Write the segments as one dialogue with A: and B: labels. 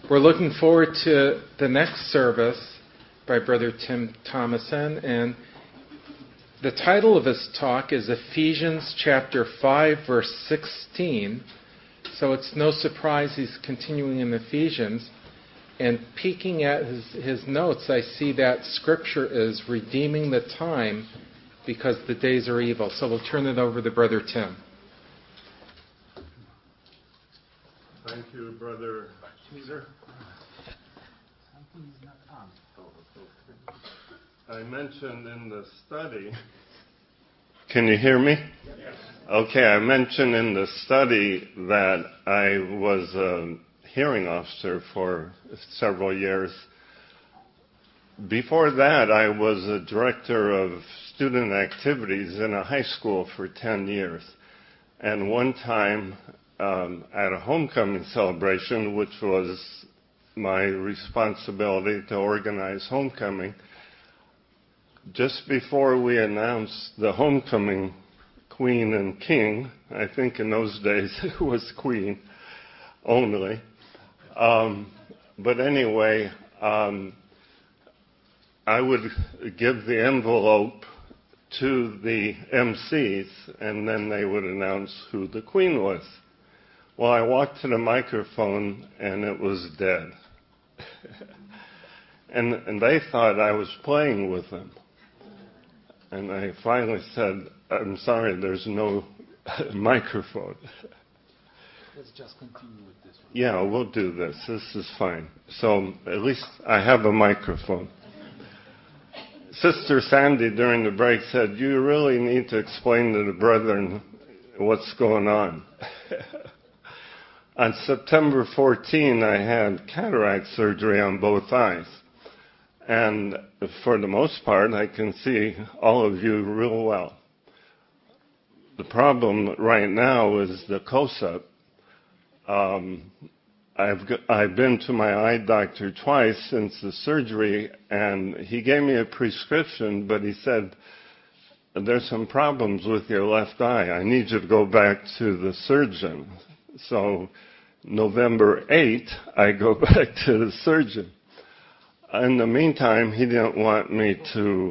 A: We're looking forward to the next service by Brother Tim Thomason, and the title of his talk is Ephesians chapter 5, verse 16. So it's no surprise he's continuing in Ephesians. And peeking at his notes, I see that Scripture is redeeming the time because the days are evil. So we'll turn it over to Brother Tim.
B: Thank you, Brother Peter. I mentioned in the study... Can you hear me? Yes. Okay, I mentioned in the study that I was a hearing officer for several years. Before that, I was a director of student activities in a high school for 10 years. And one time, at a homecoming celebration, which was my responsibility to organize homecoming, just before we announced the homecoming queen and king, I think in those days it was queen only, but anyway, I would give the envelope to the MCs, and then they would announce who the queen was. Well, I walked to the microphone, and it was dead. and they thought I was playing with them. And I finally said, I'm sorry, there's no microphone.
C: Let's just continue with this one.
B: Yeah, we'll do this. This is fine. So at least I have a microphone. Sister Sandy during the break said, you really need to explain to the brethren what's going on. On September 14, I had cataract surgery on both eyes. And for the most part, I can see all of you real well. The problem right now is the close-up. I've been to my eye doctor twice since the surgery, and he gave me a prescription, but he said, there's some problems with your left eye. I need you to go back to the surgeon. So November 8th, I go back to the surgeon. In the meantime, he didn't want me to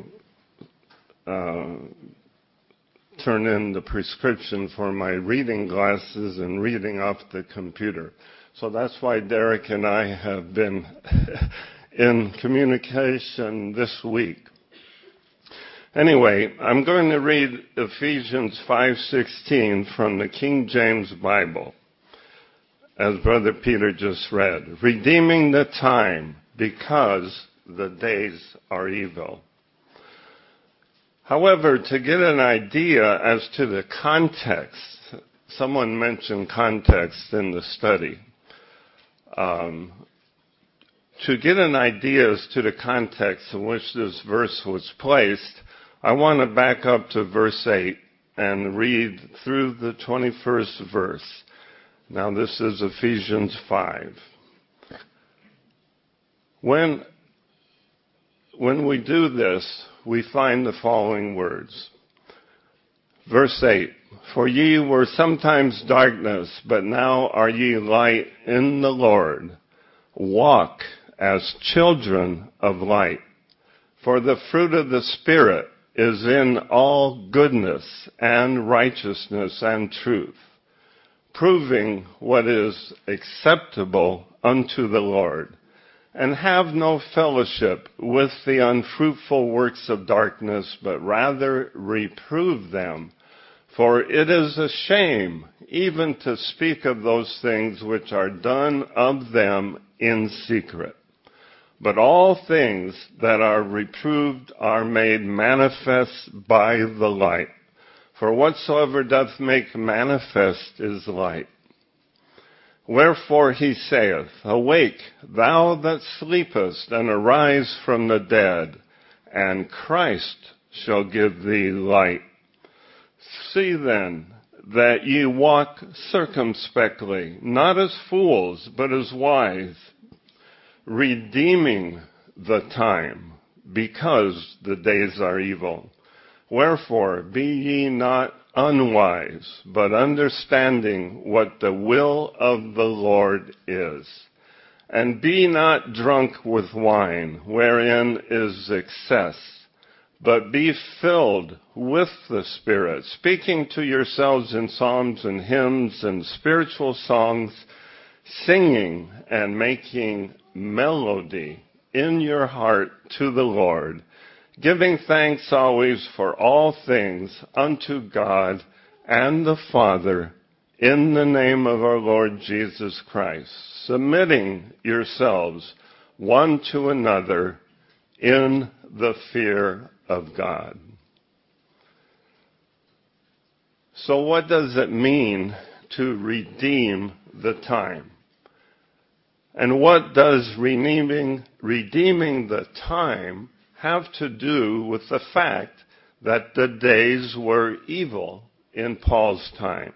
B: turn in the prescription for my reading glasses and reading off the computer. So that's why Derek and I have been in communication this week. Anyway, I'm going to read Ephesians 5:16 from the King James Bible, as Brother Peter just read. Redeeming the time, because the days are evil. However, to get an idea as to the context, someone mentioned context in the study. To get an idea as to the context in which this verse was placed, I want to back up to verse 8 and read through the 21st verse. Now this is Ephesians 5. When we do this, we find the following words. Verse 8, for ye were sometimes darkness, but now are ye light in the Lord. Walk as children of light. For the fruit of the Spirit is in all goodness and righteousness and truth, proving what is acceptable unto the Lord. And have no fellowship with the unfruitful works of darkness, but rather reprove them. For it is a shame even to speak of those things which are done of them in secret. But all things that are reproved are made manifest by the light. For whatsoever doth make manifest is light. Wherefore he saith, awake, thou that sleepest, and arise from the dead, and Christ shall give thee light. See then that ye walk circumspectly, not as fools, but as wise, redeeming the time, because the days are evil. Wherefore be ye not unwise, but understanding what the will of the Lord is. And be not drunk with wine, wherein is excess, but be filled with the Spirit, speaking to yourselves in psalms and hymns and spiritual songs, singing and making melody in your heart to the Lord, giving thanks always for all things unto God and the Father, in the name of our Lord Jesus Christ, submitting yourselves one to another in the fear of God. So what does it mean to redeem the time? And what does redeeming the time have to do with the fact that the days were evil in Paul's time?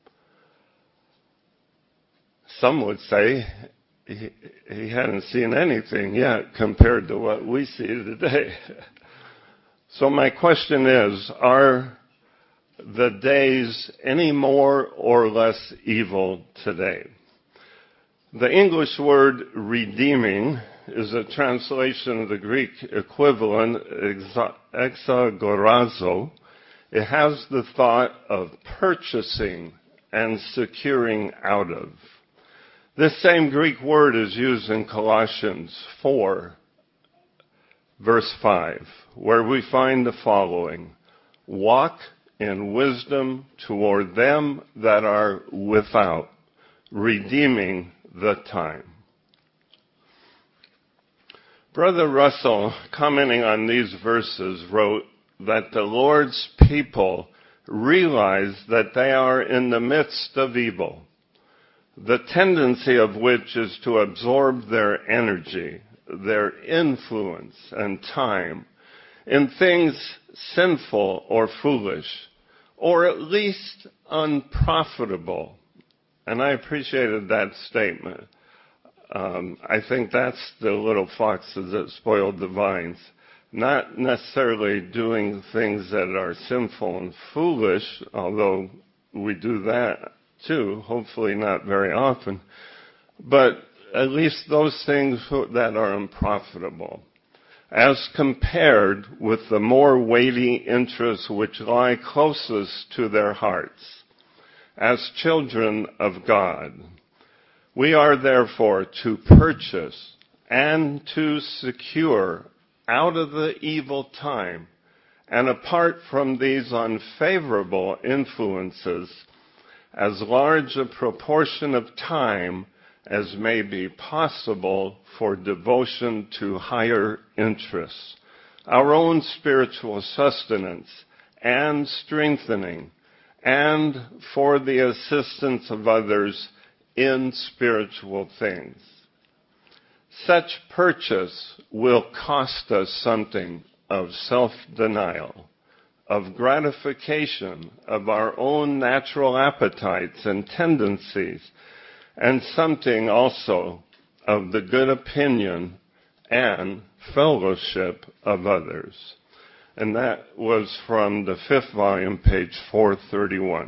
B: Some would say he hadn't seen anything yet compared to what we see today. So my question is, are the days any more or less evil today? The English word redeeming is a translation of the Greek equivalent, exagorazo. It has the thought of purchasing and securing out of. This same Greek word is used in Colossians 4, verse 5, where we find the following: walk in wisdom toward them that are without, redeeming the time. Brother Russell, commenting on these verses, wrote that the Lord's people realize that they are in the midst of evil, the tendency of which is to absorb their energy, their influence, and time in things sinful or foolish, or at least unprofitable. And I appreciated that statement. I think that's the little foxes that spoiled the vines. Not necessarily doing things that are sinful and foolish, although we do that too, hopefully not very often, but at least those things that are unprofitable, as compared with the more weighty interests which lie closest to their hearts. As children of God, we are therefore to purchase and to secure out of the evil time, and apart from these unfavorable influences, as large a proportion of time as may be possible for devotion to higher interests, our own spiritual sustenance and strengthening, and for the assistance of others in spiritual things. Such purchase will cost us something of self-denial, of gratification of our own natural appetites and tendencies, and something also of the good opinion and fellowship of others. And that was from the 5th volume, page 431.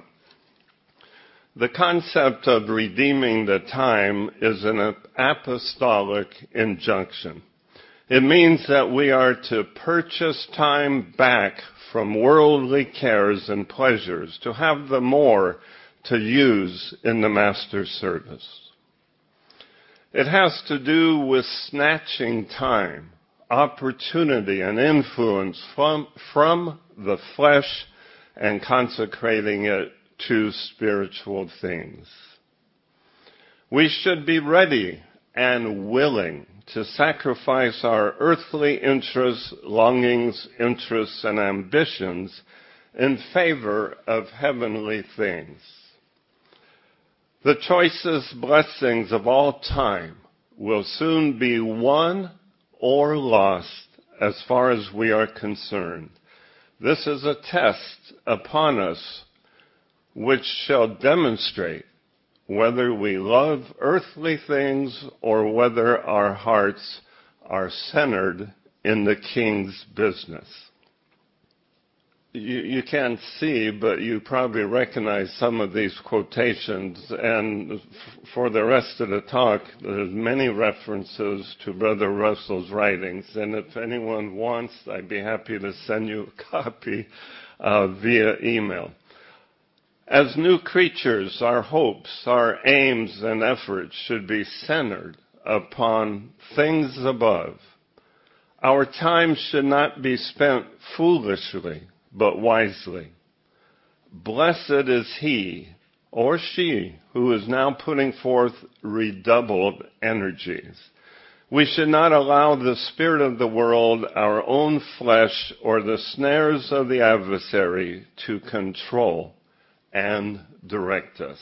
B: The concept of redeeming the time is an apostolic injunction. It means that we are to purchase time back from worldly cares and pleasures, to have the more to use in the Master's service. It has to do with snatching time, opportunity, and influence from the flesh and consecrating it to spiritual things. We should be ready and willing to sacrifice our earthly interests, longings, interests, and ambitions in favor of heavenly things. The choicest blessings of all time will soon be won or lost as far as we are concerned. This is a test upon us which shall demonstrate whether we love earthly things or whether our hearts are centered in the King's business. you can't see, but you probably recognize some of these quotations. And for the rest of the talk, there's many references to Brother Russell's writings. And if anyone wants, I'd be happy to send you a copy via email. As new creatures, our hopes, our aims, and efforts should be centered upon things above. Our time should not be spent foolishly, but wisely. Blessed is he or she who is now putting forth redoubled energies. We should not allow the spirit of the world, our own flesh, or the snares of the adversary to control and direct us.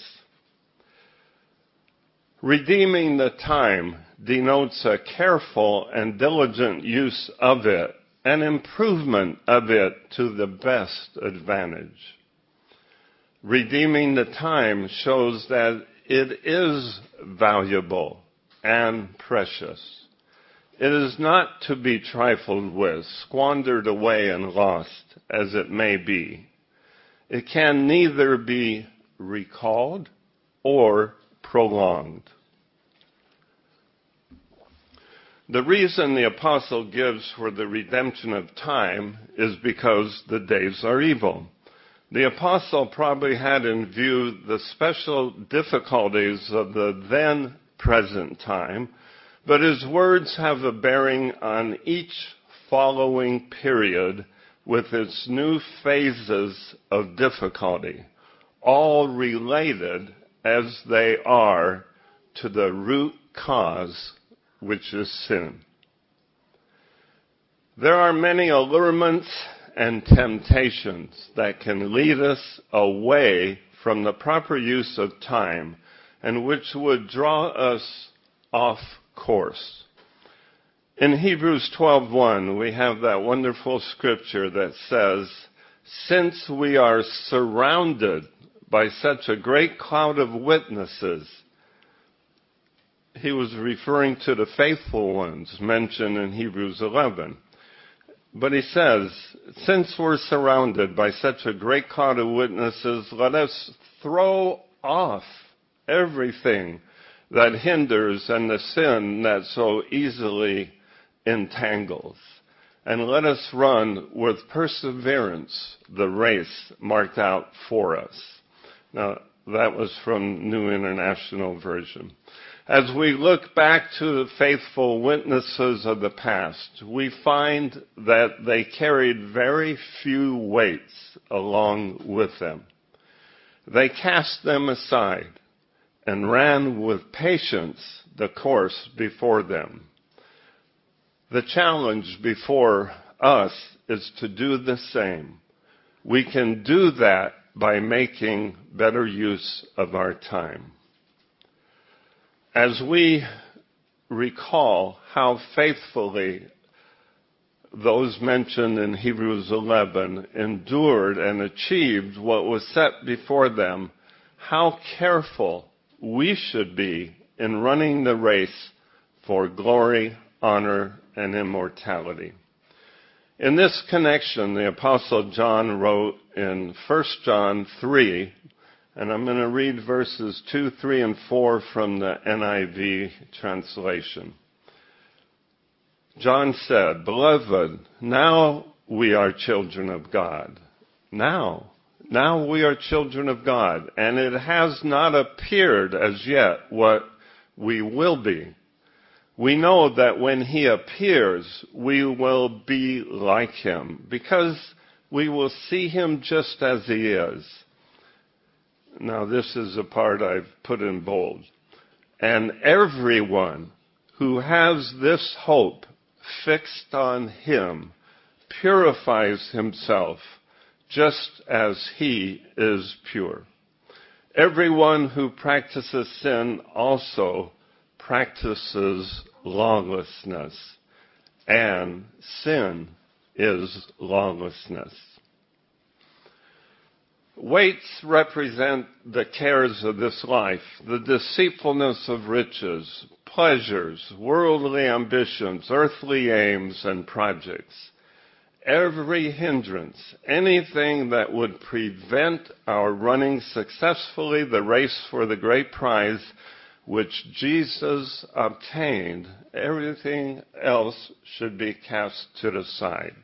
B: Redeeming the time denotes a careful and diligent use of it, an improvement of it to the best advantage. Redeeming the time shows that it is valuable and precious. It is not to be trifled with, squandered away and lost, as it may be. It can neither be recalled or prolonged. The reason the apostle gives for the redemption of time is because the days are evil. The apostle probably had in view the special difficulties of the then present time, but his words have a bearing on each following period with its new phases of difficulty, all related as they are to the root cause, which is sin. There are many allurements and temptations that can lead us away from the proper use of time and which would draw us off course. In Hebrews 12:1, we have that wonderful scripture that says, "Since we are surrounded by such a great cloud of witnesses," he was referring to the faithful ones mentioned in Hebrews 11. But he says, "Since we're surrounded by such a great cloud of witnesses, let us throw off everything that hinders and the sin that so easily entangles. And let us run with perseverance the race marked out for us." Now, that was from New International Version. As we look back to the faithful witnesses of the past, we find that they carried very few weights along with them. They cast them aside and ran with patience the course before them. The challenge before us is to do the same. We can do that by making better use of our time. As we recall how faithfully those mentioned in Hebrews 11 endured and achieved what was set before them, how careful we should be in running the race for glory, honor, and immortality. In this connection, the Apostle John wrote in 1 John 3, and I'm going to read verses 2, 3, and 4 from the NIV translation. John said, "Beloved, now we are children of God." Now we are children of God, and it has not appeared as yet what we will be. We know that when he appears, we will be like him, because we will see him just as he is. Now, this is the part I've put in bold. And everyone who has this hope fixed on him purifies himself just as he is pure. Everyone who practices sin also practices lawlessness, and sin is lawlessness. Weights represent the cares of this life, the deceitfulness of riches, pleasures, worldly ambitions, earthly aims, and projects. every hindrance, anything that would prevent our running successfully the race for the great prize which Jesus obtained, everything else should be cast to the side.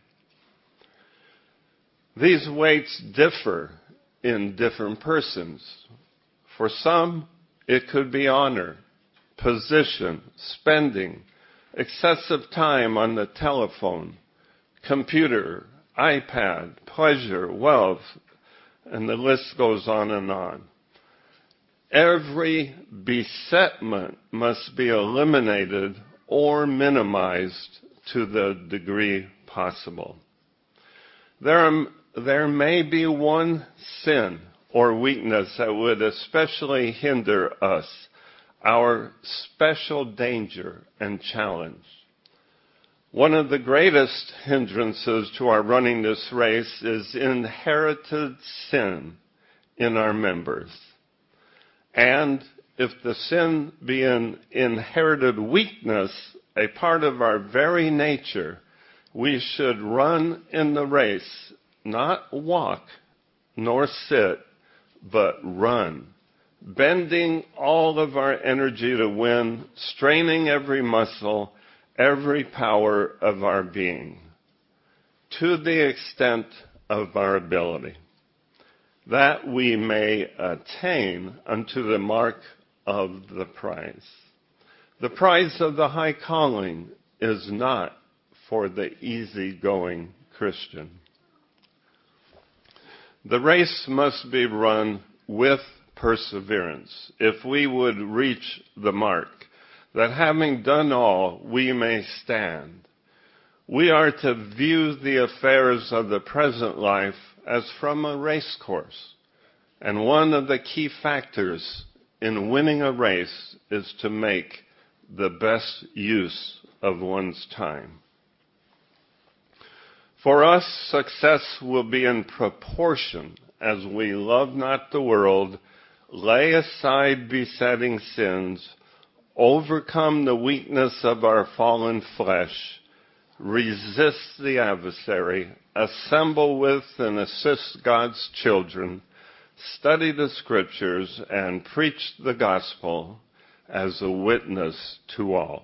B: These weights differ in different persons. For some, it could be honor, position, spending, excessive time on the telephone, computer, iPad, pleasure, wealth, and the list goes on and on. Every besetment must be eliminated or minimized to the degree possible. There may be one sin or weakness that would especially hinder us, our special danger and challenge. One of the greatest hindrances to our running this race is inherited sin in our members. And if the sin be an inherited weakness, a part of our very nature, we should run in the race, not walk nor sit, but run, bending all of our energy to win, straining every muscle, every power of our being, to the extent of our ability, that we may attain unto the mark of the prize. The prize of the high calling is not for the easygoing Christian. The race must be run with perseverance if we would reach the mark, that having done all, we may stand. We are to view the affairs of the present life as from a race course. And one of the key factors in winning a race is to make the best use of one's time. For us, success will be in proportion as we love not the world, lay aside besetting sins, overcome the weakness of our fallen flesh, resist the adversary, assemble with and assist God's children, study the Scriptures, and preach the gospel as a witness to all.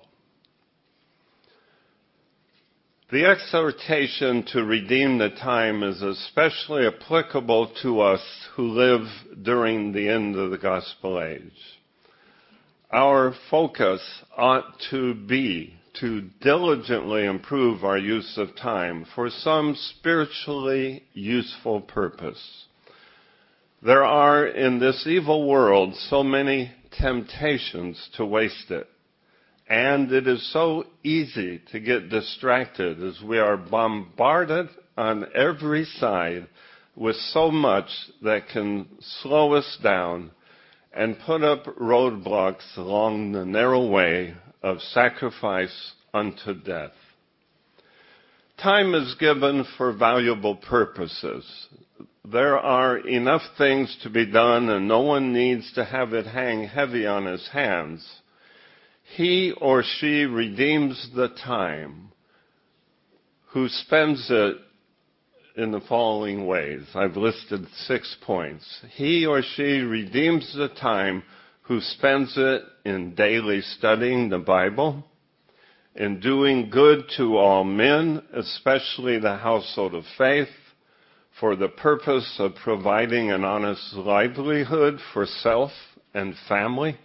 B: The exhortation to redeem the time is especially applicable to us who live during the end of the gospel age. Our focus ought to be to diligently improve our use of time for some spiritually useful purpose. There are in this evil world so many temptations to waste it. And it is so easy to get distracted as we are bombarded on every side with so much that can slow us down and put up roadblocks along the narrow way of sacrifice unto death. Time is given for valuable purposes. There are enough things to be done, and no one needs to have it hang heavy on his hands. He or she redeems the time who spends it in the following ways. I've listed 6 points. He or she redeems the time who spends it in daily studying the Bible, in doing good to all men, especially the household of faith, for the purpose of providing an honest livelihood for self and family,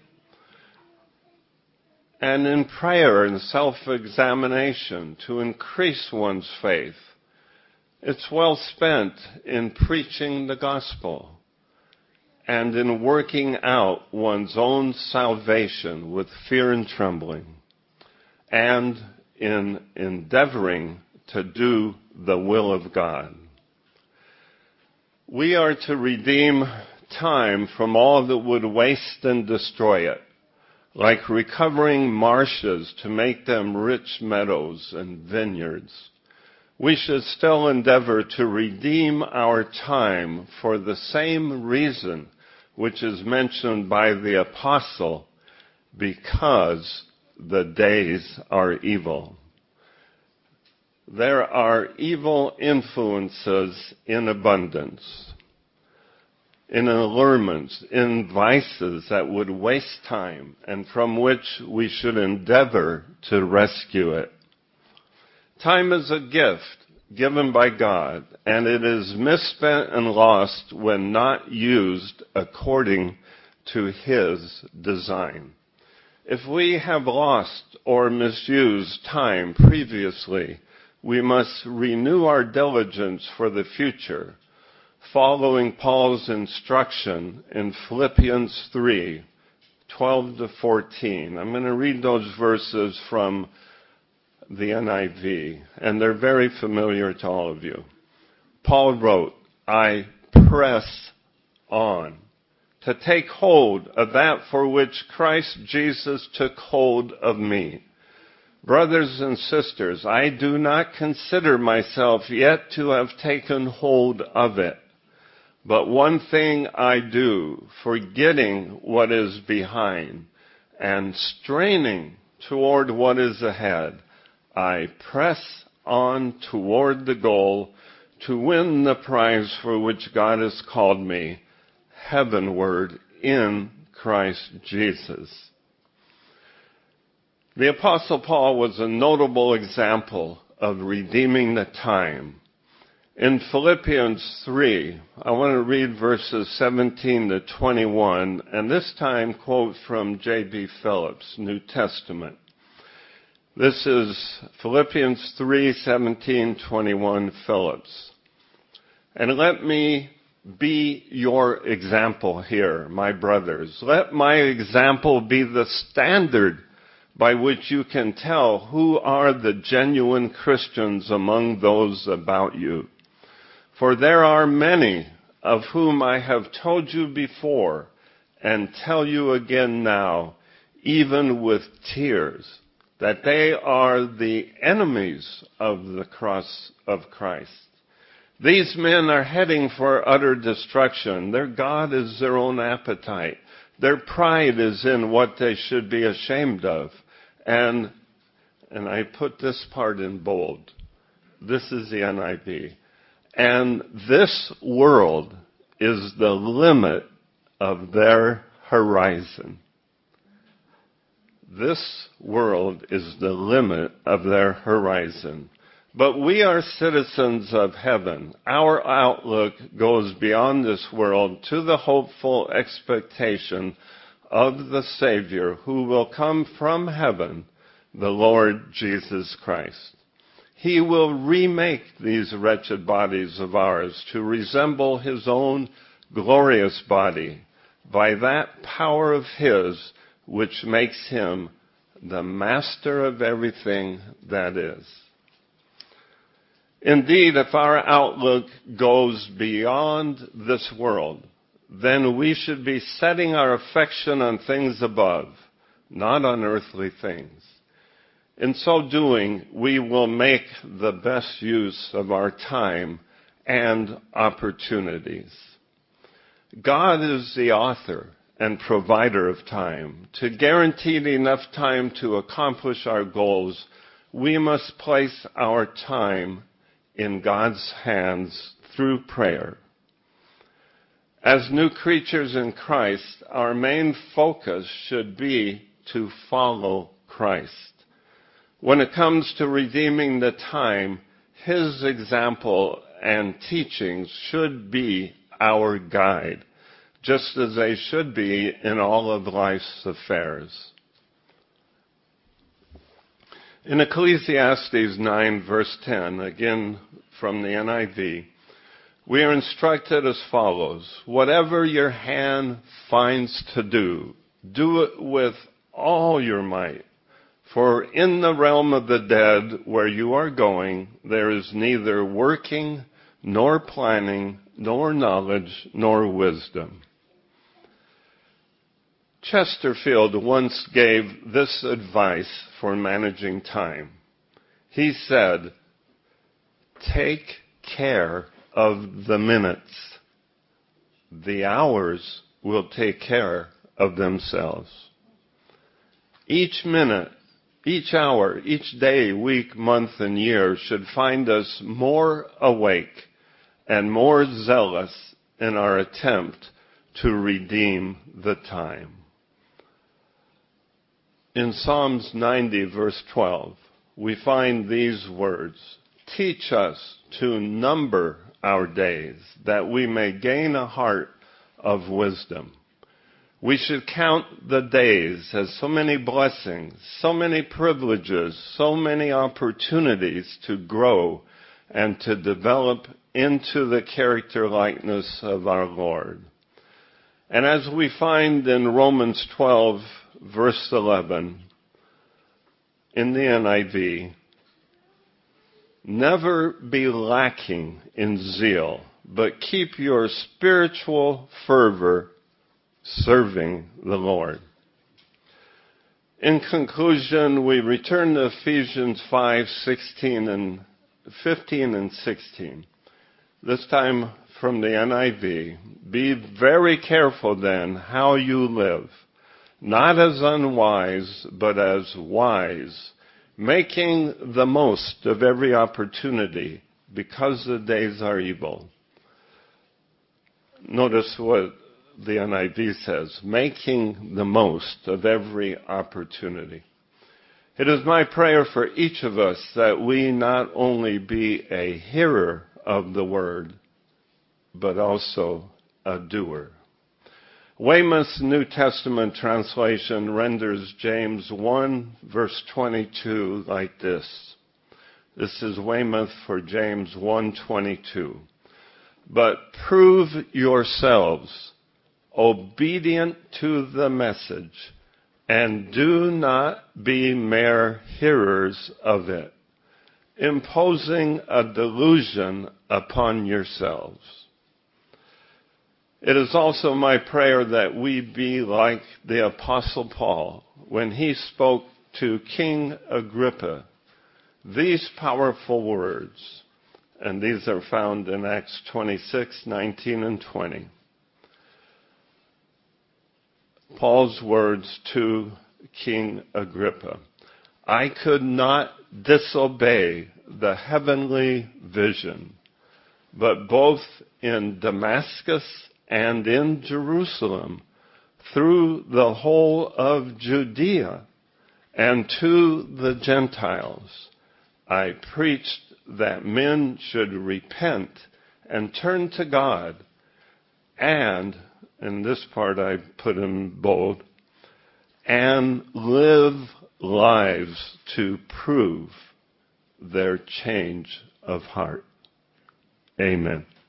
B: and in prayer and self-examination to increase one's faith. It's well spent in preaching the gospel and in working out one's own salvation with fear and trembling, and in endeavoring to do the will of God. We are to redeem time from all that would waste and destroy it, like recovering marshes to make them rich meadows and vineyards. We should still endeavor to redeem our time for the same reason which is mentioned by the apostle, because the days are evil. there are evil influences in abundance, in allurements, in vices that would waste time and from which we should endeavor to rescue it. Time is a gift given by God, and it is misspent and lost when not used according to His design. If we have lost or misused time previously, we must renew our diligence for the future, following Paul's instruction in Philippians 3:12-14. I'm going to read those verses from the NIV, and they're very familiar to all of you. Paul wrote, "I press on to take hold of that for which Christ Jesus took hold of me. Brothers and sisters, I do not consider myself yet to have taken hold of it. But one thing I do, forgetting what is behind and straining toward what is ahead, I press on toward the goal to win the prize for which God has called me heavenward in Christ Jesus." The Apostle Paul was a notable example of redeeming the time. In Philippians 3, I want to read verses 17-21, and this time quote from J.B. Phillips, New Testament. This is Philippians 3:17-21, Phillips. "And let me be your example here, my brothers. Let my example be the standard by which you can tell who are the genuine Christians among those about you. For there are many of whom I have told you before and tell you again now, even with tears, that they are the enemies of the cross of Christ. These men are heading for utter destruction. Their God is their own appetite. Their pride is in what they should be ashamed of. And I put this part in bold. This is the NIV. And this world is the limit of their horizon." This world is the limit of their horizon. But we are citizens of heaven. Our outlook goes beyond this world to the hopeful expectation of the Savior who will come from heaven, the Lord Jesus Christ. He will remake these wretched bodies of ours to resemble His own glorious body by that power of His which makes Him the master of everything that is. Indeed, if our outlook goes beyond this world, then we should be setting our affection on things above, not on earthly things. In so doing, we will make the best use of our time and opportunities. God is the author and provider of time. To guarantee enough time to accomplish our goals, we must place our time in God's hands through prayer. As new creatures in Christ, our main focus should be to follow Christ. When it comes to redeeming the time, His example and teachings should be our guide, just as they should be in all of life's affairs. In Ecclesiastes 9, verse 10, again from the NIV, we are instructed as follows: "Whatever your hand finds to do, do it with all your might. For in the realm of the dead where you are going, there is neither working, nor planning, nor knowledge, nor wisdom." Chesterfield once gave this advice for managing time. He said, "Take care of the minutes. The hours will take care of themselves." Each minute each hour, each day, week, month, and year should find us more awake and more zealous in our attempt to redeem the time. In Psalms 90, verse 12, we find these words, "Teach us to number our days, that we may gain a heart of wisdom." We should count the days as so many blessings, so many privileges, so many opportunities to grow and to develop into the character likeness of our Lord. And as we find in Romans 12, verse 11, in the NIV, "Never be lacking in zeal, but keep your spiritual fervor serving the Lord." In conclusion, we return to Ephesians 5:15 and 16. This time from the NIV. "Be very careful then how you live, not as unwise, but as wise, making the most of every opportunity, because the days are evil." Notice what the NIV says, making the most of every opportunity. It is my prayer for each of us that we not only be a hearer of the word, but also a doer. Weymouth's New Testament translation renders James 1, verse 22 like this. This is Weymouth for James 1:22. "But prove yourselves obedient to the message, and do not be mere hearers of it, imposing a delusion upon yourselves." It is also my prayer that we be like the Apostle Paul when he spoke to King Agrippa these powerful words, and these are found in Acts 26:19 and 20. Paul's words to King Agrippa, "I could not disobey the heavenly vision, but both in Damascus and in Jerusalem, through the whole of Judea and to the Gentiles, I preached that men should repent and turn to God, and," in this part I put in bold, "and live lives to prove their change of heart." Amen.